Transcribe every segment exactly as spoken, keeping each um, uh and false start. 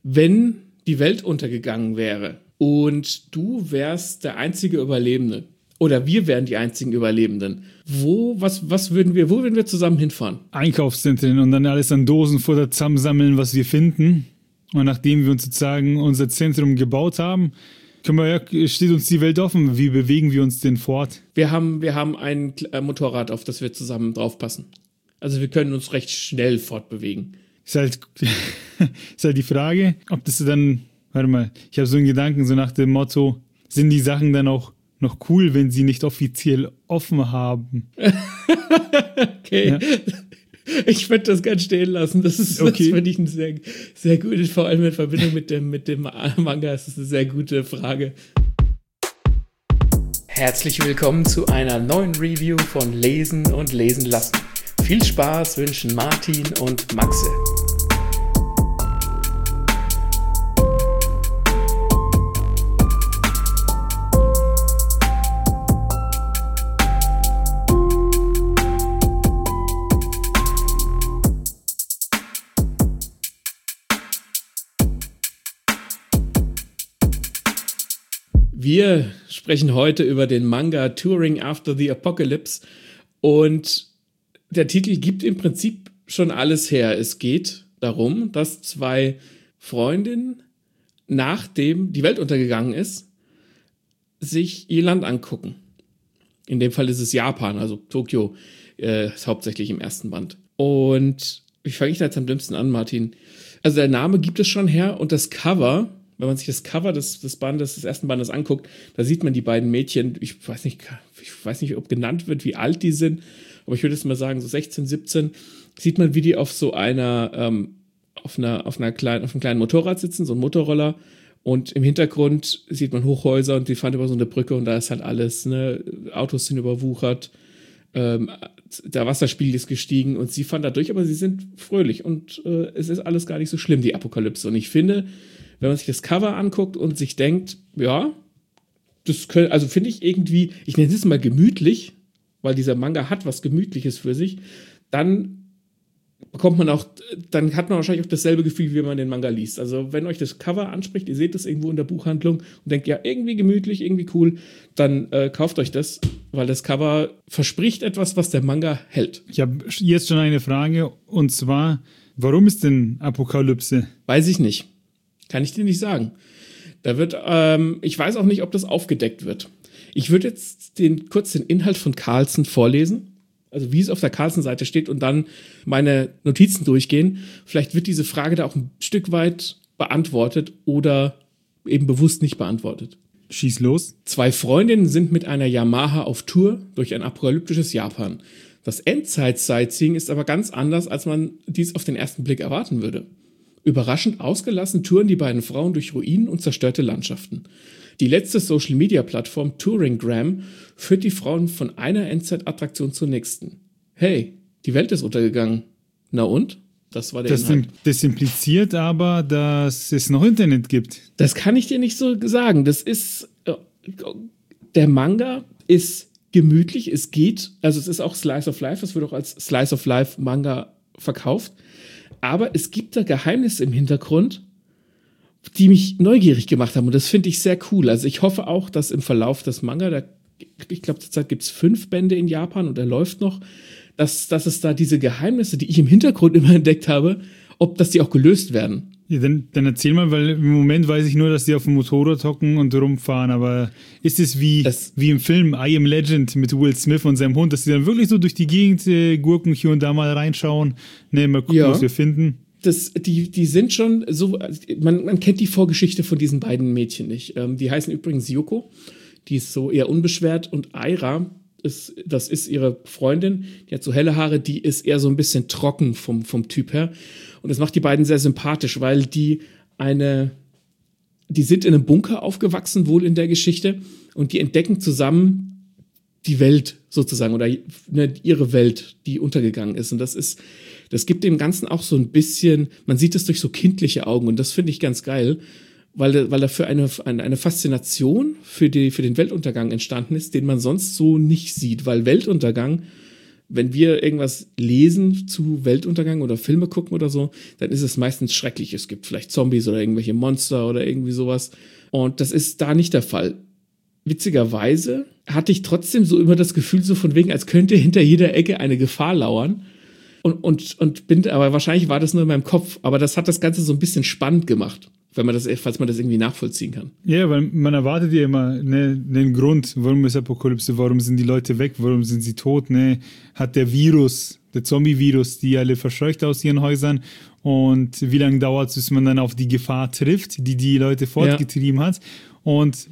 wenn die Welt untergegangen wäre und du wärst der einzige Überlebende oder wir wären die einzigen Überlebenden, wo, was, was würden wir, wo würden wir zusammen hinfahren? Einkaufszentren und dann alles an Dosenfutter zusammensammeln, was wir finden. Und nachdem wir uns sozusagen unser Zentrum gebaut haben, können wir, ja, steht uns die Welt offen. Wie bewegen wir uns denn fort? Wir haben, wir haben ein Motorrad, auf das wir zusammen draufpassen. Also wir können uns recht schnell fortbewegen. Ist halt, ist halt die Frage, ob das dann, warte mal, ich habe so einen Gedanken, so nach dem Motto, sind die Sachen dann auch noch cool, wenn sie nicht offiziell offen haben? Okay. Ja. Ich würde das ganz stehen lassen. Das ist, okay. Das finde ich eine sehr, sehr gute, vor allem in Verbindung mit dem, mit dem Manga, ist das eine sehr gute Frage. Herzlich willkommen zu einer neuen Review von Lesen und Lesen lassen. Viel Spaß wünschen Martin und Maxe. Wir sprechen heute über den Manga Touring After the Apocalypse und der Titel gibt im Prinzip schon alles her. Es geht darum, dass zwei Freundinnen, nachdem die Welt untergegangen ist, sich ihr Land angucken. In dem Fall ist es Japan, also Tokio äh, ist hauptsächlich im ersten Band. Und wie fange ich da jetzt am dümmsten an, Martin? Also der Name gibt es schon her und das Cover, wenn man sich das Cover des, des Bandes, des ersten Bandes anguckt, da sieht man die beiden Mädchen, ich weiß nicht, ich weiß nicht, ob genannt wird, wie alt die sind, aber ich würde jetzt mal sagen, so sechzehn, siebzehn, sieht man, wie die auf so einer, ähm, auf einer, auf einer kleinen, auf einem kleinen Motorrad sitzen, so ein Motorroller, und im Hintergrund sieht man Hochhäuser und die fahren über so eine Brücke und da ist halt alles, ne, Autos sind überwuchert, ähm, der Wasserspiegel ist gestiegen und sie fahren da durch, aber sie sind fröhlich und äh, es ist alles gar nicht so schlimm, die Apokalypse. Und ich finde, wenn man sich das Cover anguckt und sich denkt, ja, das können, also finde ich irgendwie, ich nenne es mal gemütlich, weil dieser Manga hat was Gemütliches für sich, dann bekommt man auch, dann hat man wahrscheinlich auch dasselbe Gefühl, wie man den Manga liest. Also wenn euch das Cover anspricht, ihr seht das irgendwo in der Buchhandlung und denkt, ja, irgendwie gemütlich, irgendwie cool, dann äh, kauft euch das, weil das Cover verspricht etwas, was der Manga hält. Ich habe jetzt schon eine Frage und zwar, warum ist denn Apokalypse? Weiß ich nicht. Kann ich dir nicht sagen. Da wird, ähm, ich weiß auch nicht, ob das aufgedeckt wird. Ich würde jetzt den, kurz den Inhalt von Carlsen vorlesen, also wie es auf der Carlsen-Seite steht und dann meine Notizen durchgehen. Vielleicht wird diese Frage da auch ein Stück weit beantwortet oder eben bewusst nicht beantwortet. Schieß los. Zwei Freundinnen sind mit einer Yamaha auf Tour durch ein apokalyptisches Japan. Das Endzeit-Sightseeing ist aber ganz anders, als man dies auf den ersten Blick erwarten würde. Überraschend ausgelassen touren die beiden Frauen durch Ruinen und zerstörte Landschaften. Die letzte Social-Media-Plattform Touringgram führt die Frauen von einer Endzeit-Attraktion zur nächsten. Hey, die Welt ist untergegangen. Na und? Das war der das Inhalt. Das impliziert aber, dass es noch Internet gibt. Das kann ich dir nicht so sagen. Das ist, der Manga ist gemütlich, es geht, also es ist auch Slice of Life, es wird auch als Slice of Life Manga verkauft. Aber es gibt da Geheimnisse im Hintergrund, die mich neugierig gemacht haben. Und das finde ich sehr cool. Also ich hoffe auch, dass im Verlauf des Manga, da, ich glaube zurzeit gibt es fünf Bände in Japan und er läuft noch, dass, dass es da diese Geheimnisse, die ich im Hintergrund immer entdeckt habe, ob dass die auch gelöst werden. Ja, dann, dann erzähl mal, weil im Moment weiß ich nur, dass die auf dem Motorrad hocken und rumfahren, aber ist es wie, das, wie im Film I Am Legend mit Will Smith und seinem Hund, dass die dann wirklich so durch die Gegend äh, gurken hier und da mal reinschauen, ne, mal gucken, ja, was wir finden? Das, die, die sind schon so, man, man kennt die Vorgeschichte von diesen beiden Mädchen nicht. Ähm, die heißen übrigens Yoko, die ist so eher unbeschwert und Aira, ist, das ist ihre Freundin, die hat so helle Haare, die ist eher so ein bisschen trocken vom, vom Typ her. Und das macht die beiden sehr sympathisch, weil die eine, die sind in einem Bunker aufgewachsen, wohl in der Geschichte, und die entdecken zusammen die Welt sozusagen oder ne, ihre Welt, die untergegangen ist. Und das ist, das gibt dem Ganzen auch so ein bisschen, man sieht es durch so kindliche Augen und das finde ich ganz geil, weil, weil dafür eine, eine, eine Faszination für, die, für den Weltuntergang entstanden ist, den man sonst so nicht sieht, weil Weltuntergang wenn wir irgendwas lesen zu Weltuntergang oder Filme gucken oder so, dann ist es meistens schrecklich. Es gibt vielleicht Zombies oder irgendwelche Monster oder irgendwie sowas. Und das ist da nicht der Fall. Witzigerweise hatte ich trotzdem so immer das Gefühl, so von wegen, als könnte hinter jeder Ecke eine Gefahr lauern. Und, und, und bin, aber wahrscheinlich war das nur in meinem Kopf. Aber das hat das Ganze so ein bisschen spannend gemacht, wenn man das, falls man das irgendwie nachvollziehen kann. Ja, weil man erwartet ja immer ne, einen Grund, warum ist Apokalypse, warum sind die Leute weg, warum sind sie tot, ne? Hat der Virus, der Zombie-Virus, die alle verscheucht aus ihren Häusern und wie lange dauert es, bis man dann auf die Gefahr trifft, die die Leute fortgetrieben ja. hat. Und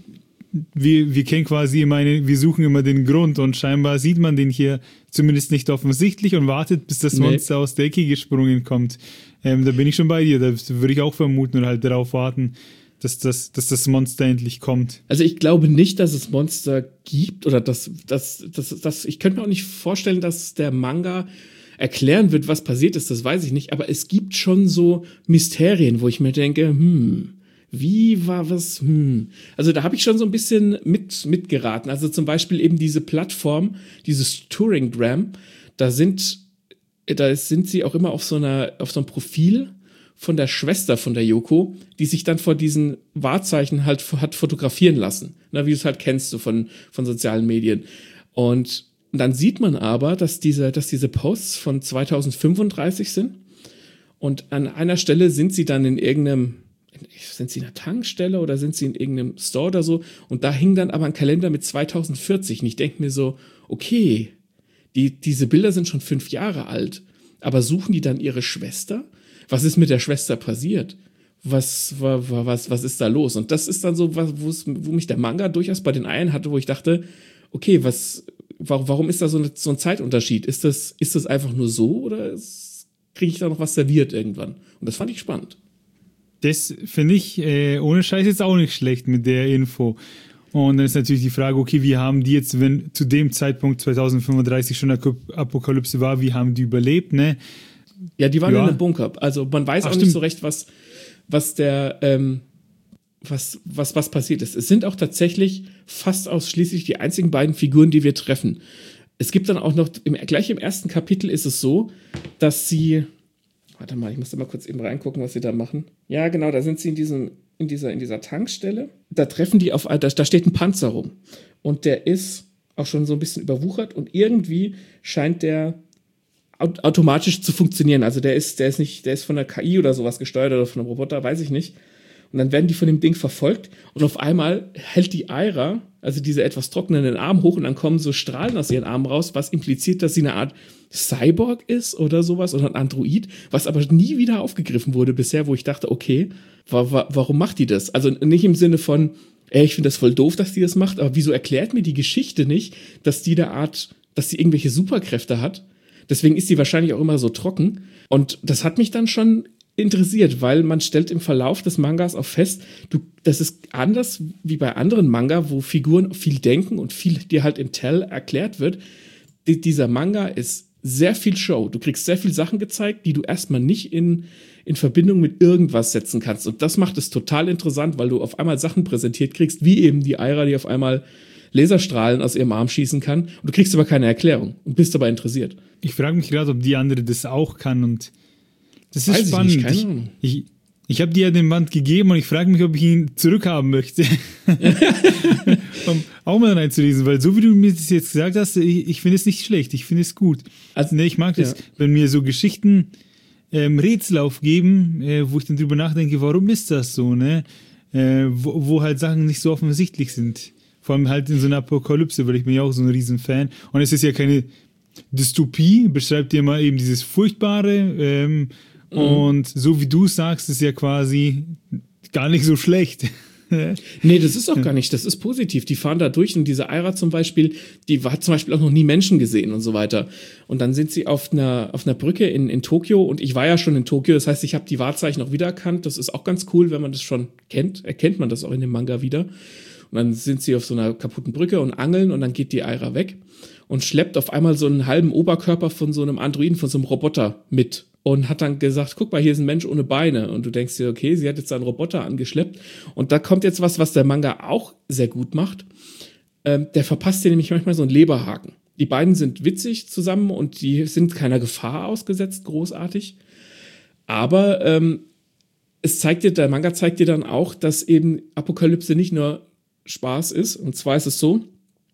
wir, wir kennen quasi immer eine, wir suchen immer den Grund und scheinbar sieht man den hier zumindest nicht offensichtlich und wartet, bis das Monster nee. aus der Ecke gesprungen kommt. Ähm, da bin ich schon bei dir, da würde ich auch vermuten und halt darauf warten, dass das, dass das Monster endlich kommt. Also ich glaube nicht, dass es Monster gibt oder dass, dass, dass, dass ich könnte mir auch nicht vorstellen, dass der Manga erklären wird, was passiert ist, das weiß ich nicht, aber es gibt schon so Mysterien, wo ich mir denke, hm, wie war was? Hm. Also da habe ich schon so ein bisschen mit, mitgeraten. Also zum Beispiel eben diese Plattform, dieses Touringgram, da sind, da sind sie auch immer auf so einer, auf so einem Profil von der Schwester von der Yoko, die sich dann vor diesen Wahrzeichen halt hat fotografieren lassen. Na, wie du es halt kennst, so von, von sozialen Medien. Und dann sieht man aber, dass diese, dass diese Posts von zweitausendfünfunddreißig sind. Und an einer Stelle sind sie dann in irgendeinem sind sie in einer Tankstelle oder sind sie in irgendeinem Store oder so? Und da hing dann aber ein Kalender mit zweitausendvierzig. Und ich denke mir so, okay, die, diese Bilder sind schon fünf Jahre alt. Aber suchen die dann ihre Schwester? Was ist mit der Schwester passiert? Was, was, was, was ist da los? Und das ist dann so, was, wo mich der Manga durchaus bei den Eiern hatte, wo ich dachte, okay, was, warum, warum ist da so, eine, so ein Zeitunterschied? Ist das, ist das einfach nur so oder kriege ich da noch was serviert irgendwann? Und das fand ich spannend. Das finde ich äh, ohne Scheiß jetzt auch nicht schlecht mit der Info. Und dann ist natürlich die Frage, okay, wie haben die jetzt, wenn zu dem Zeitpunkt zweitausendfünfunddreißig schon Apokalypse war, wie haben die überlebt, ne? Ja, die waren ja in einem Bunker. Also man weiß Ach, auch stimmt. nicht so recht, was, was der, ähm, was, was, was passiert ist. Es sind auch tatsächlich fast ausschließlich die einzigen beiden Figuren, die wir treffen. Es gibt dann auch noch, im, gleich im ersten Kapitel ist es so, dass sie Warte mal, ich muss da mal kurz eben reingucken, was sie da machen. Ja, genau, da sind sie in diesem, in dieser, in dieser Tankstelle. Da treffen die auf, da, da steht ein Panzer rum. Und der ist auch schon so ein bisschen überwuchert und irgendwie scheint der automatisch zu funktionieren. Also der ist, der ist nicht, der ist von der K I oder sowas gesteuert oder von einem Roboter, weiß ich nicht. Und dann werden die von dem Ding verfolgt und auf einmal hält die Aira, also diese etwas trocknenden Arm hoch und dann kommen so Strahlen aus ihren Armen raus, was impliziert, dass sie eine Art Cyborg ist oder sowas oder ein Android, was aber nie wieder aufgegriffen wurde bisher, wo ich dachte, okay, wa- wa- warum macht die das? Also nicht im Sinne von, ey, ich finde das voll doof, dass die das macht, aber wieso erklärt mir die Geschichte nicht, dass die eine Art, dass sie irgendwelche Superkräfte hat? Deswegen ist die wahrscheinlich auch immer so trocken und das hat mich dann schon interessiert, weil man stellt im Verlauf des Mangas auch fest, du, das ist anders wie bei anderen Manga, wo Figuren viel denken und viel dir halt im Tell erklärt wird. Die, dieser Manga ist sehr viel Show. Du kriegst sehr viel Sachen gezeigt, die du erstmal nicht in, in Verbindung mit irgendwas setzen kannst. Und das macht es total interessant, weil du auf einmal Sachen präsentiert kriegst, wie eben die Aira, die auf einmal Laserstrahlen aus ihrem Arm schießen kann. Und du kriegst aber keine Erklärung und bist dabei interessiert. Ich frage mich gerade, ob die andere das auch kann und das ist Weiß spannend. Ich, ich, ich, ich habe dir ja den Band gegeben und ich frage mich, ob ich ihn zurückhaben möchte. Um auch mal reinzulesen, weil so wie du mir das jetzt gesagt hast, ich, ich finde es nicht schlecht, ich finde es gut. Also, ne, ich mag das, ja. wenn mir so Geschichten ähm, Rätsel aufgeben, äh, wo ich dann drüber nachdenke, warum ist das so, ne? Äh, wo, wo halt Sachen nicht so offensichtlich sind. Vor allem halt in so einer Apokalypse, weil ich bin ja auch so ein Riesenfan. Und es ist ja keine Dystopie, beschreibt dir mal eben dieses Furchtbare, ähm, mhm. und so wie du sagst, ist ja quasi gar nicht so schlecht. Nee, das ist auch gar nicht, das ist positiv. Die fahren da durch und diese Aira zum Beispiel, die hat zum Beispiel auch noch nie Menschen gesehen und so weiter. Und dann sind sie auf einer, auf einer Brücke in, in Tokio und ich war ja schon in Tokio, das heißt, ich habe die Wahrzeichen auch wiedererkannt. Das ist auch ganz cool, wenn man das schon kennt, erkennt man das auch in dem Manga wieder. Und dann sind sie auf so einer kaputten Brücke und angeln und dann geht die Aira weg und schleppt auf einmal so einen halben Oberkörper von so einem Androiden, von so einem Roboter mit. Und hat dann gesagt, guck mal, hier ist ein Mensch ohne Beine. Und du denkst dir, okay, sie hat jetzt einen Roboter angeschleppt. Und da kommt jetzt was, was der Manga auch sehr gut macht. Ähm, der verpasst dir nämlich manchmal so einen Leberhaken. Die beiden sind witzig zusammen und die sind keiner Gefahr ausgesetzt, großartig. Aber ähm, es zeigt dir, der Manga zeigt dir dann auch, dass eben Apokalypse nicht nur Spaß ist. Und zwar ist es so,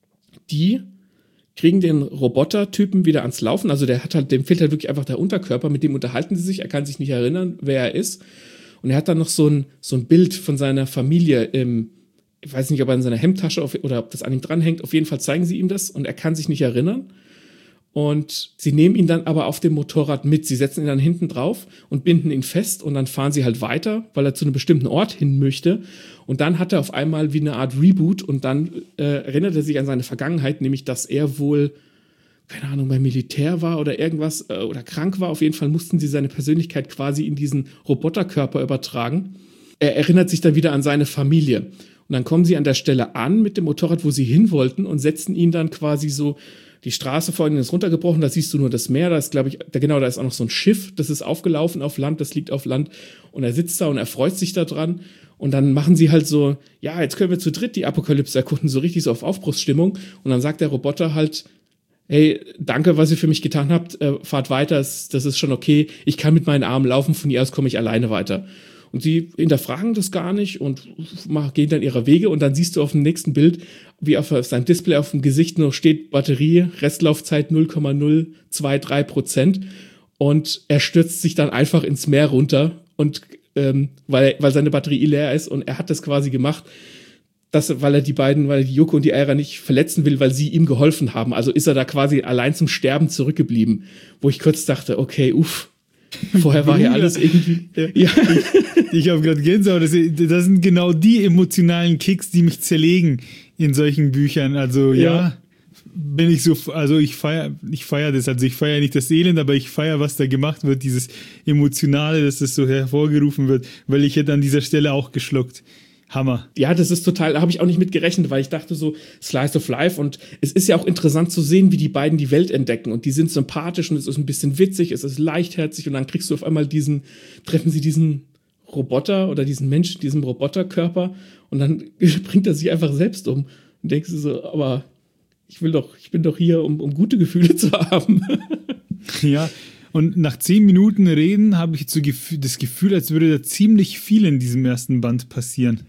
die kriegen den Roboter-Typen wieder ans Laufen. Also der hat halt, dem fehlt halt wirklich einfach der Unterkörper, mit dem unterhalten sie sich, er kann sich nicht erinnern, wer er ist. Und er hat dann noch so ein, so ein Bild von seiner Familie im, ich weiß nicht, ob er in seiner Hemdtasche auf, oder ob das an ihm dranhängt. Auf jeden Fall zeigen sie ihm das und er kann sich nicht erinnern. Und sie nehmen ihn dann aber auf dem Motorrad mit. Sie setzen ihn dann hinten drauf und binden ihn fest und dann fahren sie halt weiter, weil er zu einem bestimmten Ort hin möchte. Und dann hat er auf einmal wie eine Art Reboot und dann äh, erinnert er sich an seine Vergangenheit, nämlich dass er wohl, keine Ahnung, beim Militär war oder irgendwas äh, oder krank war. Auf jeden Fall mussten sie seine Persönlichkeit quasi in diesen Roboterkörper übertragen. Er erinnert sich dann wieder an seine Familie. Und dann kommen sie an der Stelle an mit dem Motorrad, wo sie hin wollten und setzen ihn dann quasi so, die Straße vor ihnen ist runtergebrochen, da siehst du nur das Meer, da ist, glaube ich, da, genau, da ist auch noch so ein Schiff, das ist aufgelaufen auf Land, das liegt auf Land und er sitzt da und er freut sich da dran und dann machen sie halt so, ja, jetzt können wir zu dritt die Apokalypse erkunden, so richtig so auf Aufbruchsstimmung und dann sagt der Roboter halt, hey, danke, was ihr für mich getan habt, äh, fahrt weiter, das, das ist schon okay, ich kann mit meinen Armen laufen, von hier aus komme ich alleine weiter. Und sie hinterfragen das gar nicht und gehen dann ihre Wege und dann siehst du auf dem nächsten Bild, wie auf seinem Display auf dem Gesicht noch steht, Batterie, Restlaufzeit null Komma null zwei drei Prozent und er stürzt sich dann einfach ins Meer runter und ähm, weil, weil seine Batterie leer ist und er hat das quasi gemacht, dass, weil er die beiden, weil er die Yoko und die Aira nicht verletzen will, weil sie ihm geholfen haben. Also ist er da quasi allein zum Sterben zurückgeblieben, wo ich kurz dachte, okay, uff, vorher war ja alles irgendwie. Ja. Ich, ich habe gerade Gänsehaut. Das, das sind genau die emotionalen Kicks, die mich zerlegen in solchen Büchern. Also ja, ja bin ich so, also ich feiere ich feier das. Also ich feiere nicht das Elend, aber ich feiere, was da gemacht wird, dieses Emotionale, dass das so hervorgerufen wird, weil ich hätte an dieser Stelle auch geschluckt. Hammer. Ja, das ist total, da habe ich auch nicht mit gerechnet, weil ich dachte so, Slice of Life und es ist ja auch interessant zu sehen, wie die beiden die Welt entdecken und die sind sympathisch und es ist ein bisschen witzig, es ist leichtherzig und dann kriegst du auf einmal diesen, treffen sie diesen Roboter oder diesen Menschen, diesen Roboterkörper und dann bringt er sich einfach selbst um und denkst du so, aber ich will doch, ich bin doch hier, um, um gute Gefühle zu haben. Ja, und nach zehn Minuten Reden habe ich so das Gefühl, als würde da ziemlich viel in diesem ersten Band passieren.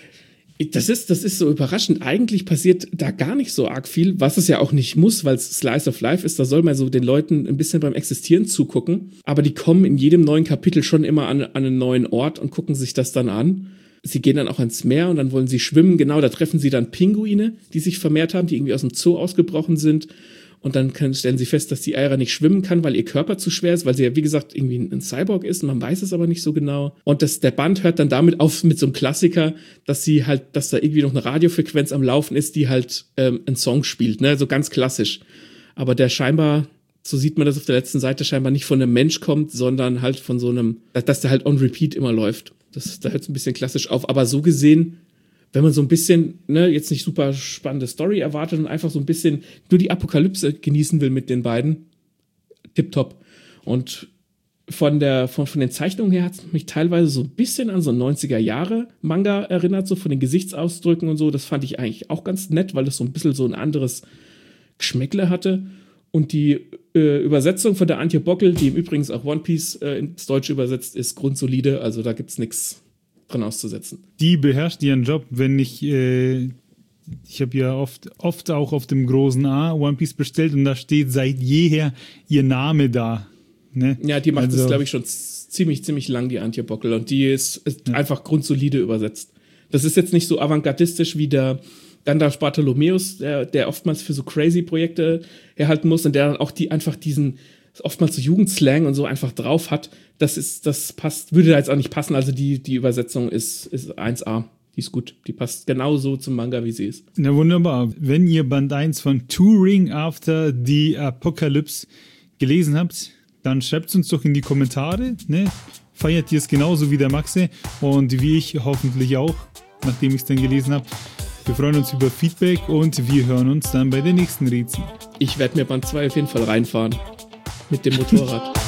Das ist, das ist so überraschend. Eigentlich passiert da gar nicht so arg viel, was es ja auch nicht muss, weil es Slice of Life ist. Da soll man so den Leuten ein bisschen beim Existieren zugucken. Aber die kommen in jedem neuen Kapitel schon immer an, an einen neuen Ort und gucken sich das dann an. Sie gehen dann auch ans Meer und dann wollen sie schwimmen. Genau, da treffen sie dann Pinguine, die sich vermehrt haben, die irgendwie aus dem Zoo ausgebrochen sind. Und dann können, stellen sie fest, dass die Aira nicht schwimmen kann, weil ihr Körper zu schwer ist, weil sie ja, wie gesagt, irgendwie ein Cyborg ist und man weiß es aber nicht so genau. Und das, der Band hört dann damit auf mit so einem Klassiker, dass sie halt, dass da irgendwie noch eine Radiofrequenz am Laufen ist, die halt ähm, einen Song spielt, ne, so ganz klassisch. Aber der scheinbar, so sieht man das auf der letzten Seite, scheinbar nicht von einem Mensch kommt, sondern halt von so einem, dass der halt on repeat immer läuft. Das, da hört es ein bisschen klassisch auf, aber so gesehen, wenn man so ein bisschen, ne, jetzt nicht super spannende Story erwartet und einfach so ein bisschen nur die Apokalypse genießen will mit den beiden, tipptopp. Und von der, von, von den Zeichnungen her hat es mich teilweise so ein bisschen an so neunziger-Jahre-Manga erinnert, so von den Gesichtsausdrücken und so. Das fand ich eigentlich auch ganz nett, weil das so ein bisschen so ein anderes Geschmäckle hatte. Und die äh, Übersetzung von der Antje Bockel, die im Übrigen auch One Piece äh, ins Deutsche übersetzt, ist grundsolide. Also da gibt's nichts dran auszusetzen. Die beherrscht ihren Job, wenn ich, äh, ich habe ja oft, oft auch auf dem großen A One Piece bestellt und da steht seit jeher ihr Name da. Ne? Ja, die macht also, das, glaube ich, schon ziemlich, ziemlich lang, die Antje Bockel. Und die ist, ist ja. einfach grundsolide übersetzt. Das ist jetzt nicht so avantgardistisch wie der Gandalf Bartholomäus, der, der oftmals für so crazy Projekte herhalten muss und der dann auch die einfach diesen oftmals so Jugendslang und so einfach drauf hat. Das ist, das passt, würde da jetzt auch nicht passen. Also die, die Übersetzung ist, ist eins A. Die ist gut. Die passt genauso zum Manga, wie sie ist. Na wunderbar. Wenn ihr Band eins von Touring After the Apocalypse gelesen habt, dann schreibt es uns doch in die Kommentare. Ne? Feiert ihr es genauso wie der Maxe und wie ich hoffentlich auch, nachdem ich es dann gelesen habe. Wir freuen uns über Feedback und wir hören uns dann bei der nächsten Rätsel. Ich werde mir Band zwei auf jeden Fall reinfahren. Mit dem Motorrad.